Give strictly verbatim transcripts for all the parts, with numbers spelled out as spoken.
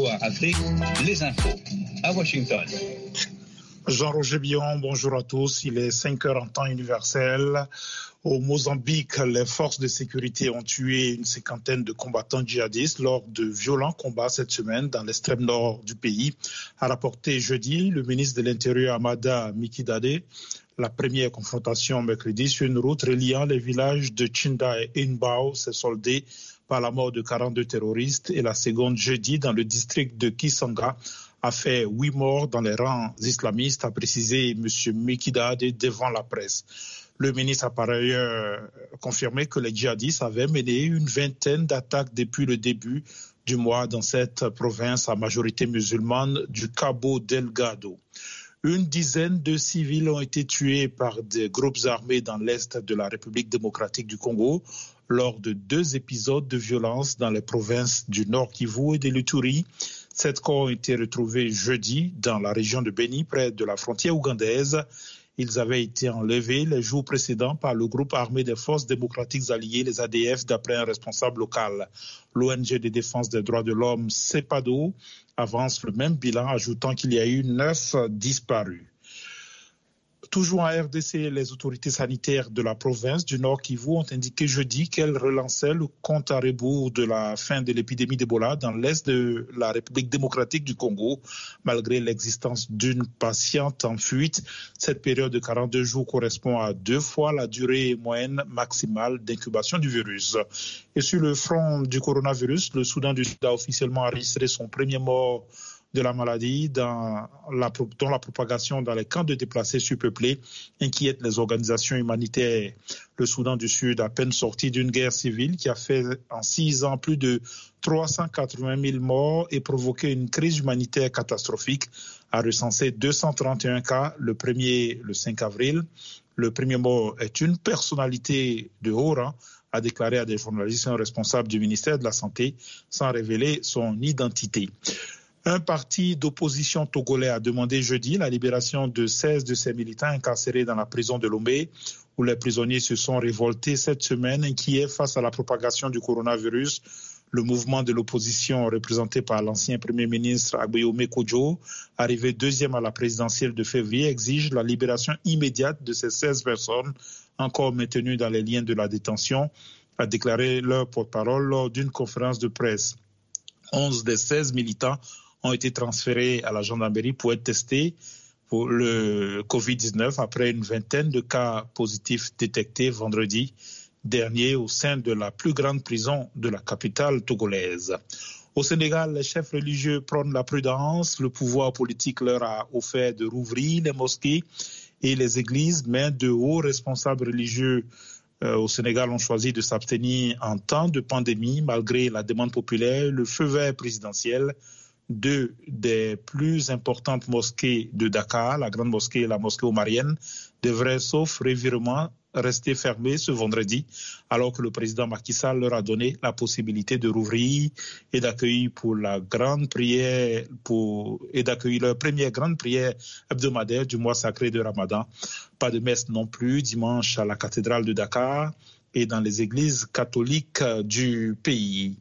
V O A Afrique, les infos à Washington. Jean-Roger Billon, bonjour à tous. Il est cinq heures en temps universel. Au Mozambique, les forces de sécurité ont tué une cinquantaine de combattants djihadistes lors de violents combats cette semaine dans l'extrême nord du pays, a rapporté jeudi le ministre de l'Intérieur Amada Mikidade. La première confrontation mercredi sur une route reliant les villages de Chinda et Inbao s'est soldée par la mort de quarante-deux terroristes et la seconde jeudi dans le district de Kisanga a fait huit morts dans les rangs islamistes, a précisé M. Mikidade devant la presse. Le ministre a par ailleurs confirmé que les djihadistes avaient mené une vingtaine d'attaques depuis le début du mois dans cette province à majorité musulmane du Cabo Delgado. Une dizaine de civils ont été tués par des groupes armés dans l'est de la République démocratique du Congo lors de deux épisodes de violence dans les provinces du Nord Kivu et de l'Ituri. Sept corps ont été retrouvés jeudi dans la région de Beni, près de la frontière ougandaise. Ils avaient été enlevés les jours précédents par le groupe armé des forces démocratiques alliées, les A D F, d'après un responsable local. L'O N G de défense des droits de l'homme, CEPADO, avance le même bilan, ajoutant qu'il y a eu neuf disparus. Toujours en R D C, les autorités sanitaires de la province du Nord Kivu ont indiqué jeudi qu'elles relançaient le compte à rebours de la fin de l'épidémie d'Ebola dans l'est de la République démocratique du Congo, malgré l'existence d'une patiente en fuite. Cette période de quarante-deux jours correspond à deux fois la durée moyenne maximale d'incubation du virus. Et sur le front du coronavirus, le Soudan du Sud a officiellement enregistré son premier mort de la maladie dans la, dont la propagation dans les camps de déplacés surpeuplés inquiète les organisations humanitaires. Le Soudan du Sud, à peine sorti d'une guerre civile qui a fait en six ans plus de trois cent quatre-vingt mille morts et provoqué une crise humanitaire catastrophique, a recensé deux cent trente et un cas le premier, le cinq avril. Le premier mort est une personnalité de haut rang, a déclaré à des journalistes un responsable du ministère de la Santé sans révéler son identité. Un parti d'opposition togolais a demandé jeudi la libération de seize de ses militants incarcérés dans la prison de Lomé, où les prisonniers se sont révoltés cette semaine, inquiets face à la propagation du coronavirus. Le mouvement de l'opposition, représenté par l'ancien Premier ministre Agbeyome Kodjo, arrivé deuxième à la présidentielle de février, exige la libération immédiate de ces seize personnes encore maintenues dans les liens de la détention, a déclaré leur porte-parole lors d'une conférence de presse. onze des seize militants ont été transférés à la gendarmerie pour être testés pour le covid dix-neuf après une vingtaine de cas positifs détectés vendredi dernier au sein de la plus grande prison de la capitale togolaise. Au Sénégal, les chefs religieux prônent la prudence. Le pouvoir politique leur a offert de rouvrir les mosquées et les églises, mais de hauts responsables religieux Euh, au Sénégal ont choisi de s'abstenir en temps de pandémie malgré la demande populaire. Le feu vert présidentiel, deux des plus importantes mosquées de Dakar, la grande mosquée et la mosquée omarienne, devraient, sauf revirement, rester fermées ce vendredi, alors que le président Macky Sall leur a donné la possibilité de rouvrir et d'accueillir pour la grande prière, pour, et d'accueillir leur première grande prière hebdomadaire du mois sacré de Ramadan. Pas de messe non plus dimanche à la cathédrale de Dakar et dans les églises catholiques du pays.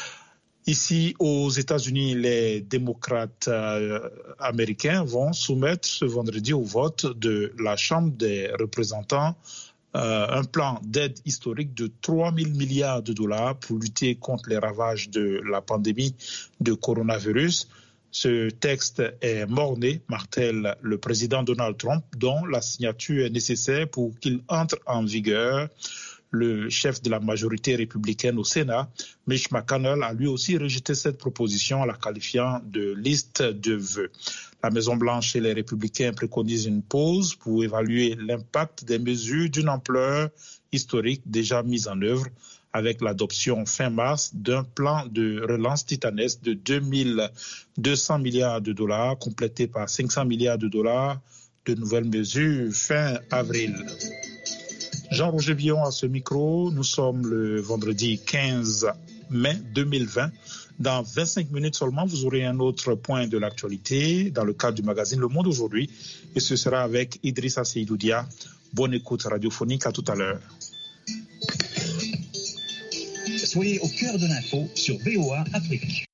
Ici, aux États-Unis, les démocrates euh, américains vont soumettre ce vendredi au vote de la Chambre des représentants euh, un plan d'aide historique de trois mille milliards de dollars pour lutter contre les ravages de la pandémie de coronavirus. Ce texte est mort-né, martèle le président Donald Trump, dont la signature est nécessaire pour qu'il entre en vigueur. Le chef de la majorité républicaine au Sénat, Mitch McConnell, a lui aussi rejeté cette proposition en la qualifiant de liste de vœux. La Maison-Blanche et les républicains préconisent une pause pour évaluer l'impact des mesures d'une ampleur historique déjà mises en œuvre, avec l'adoption fin mars d'un plan de relance titanesque de deux mille deux cents milliards de dollars, complété par cinq cents milliards de dollars de nouvelles mesures fin avril. Jean-Roger Billon à ce micro. Nous sommes le vendredi quinze mai deux mille vingt. Dans vingt-cinq minutes seulement, vous aurez un autre point de l'actualité dans le cadre du magazine Le Monde aujourd'hui. Et ce sera avec Idrissa Seydoudia. Bonne écoute radiophonique, à tout à l'heure. Soyez au cœur de l'info sur V O A Afrique.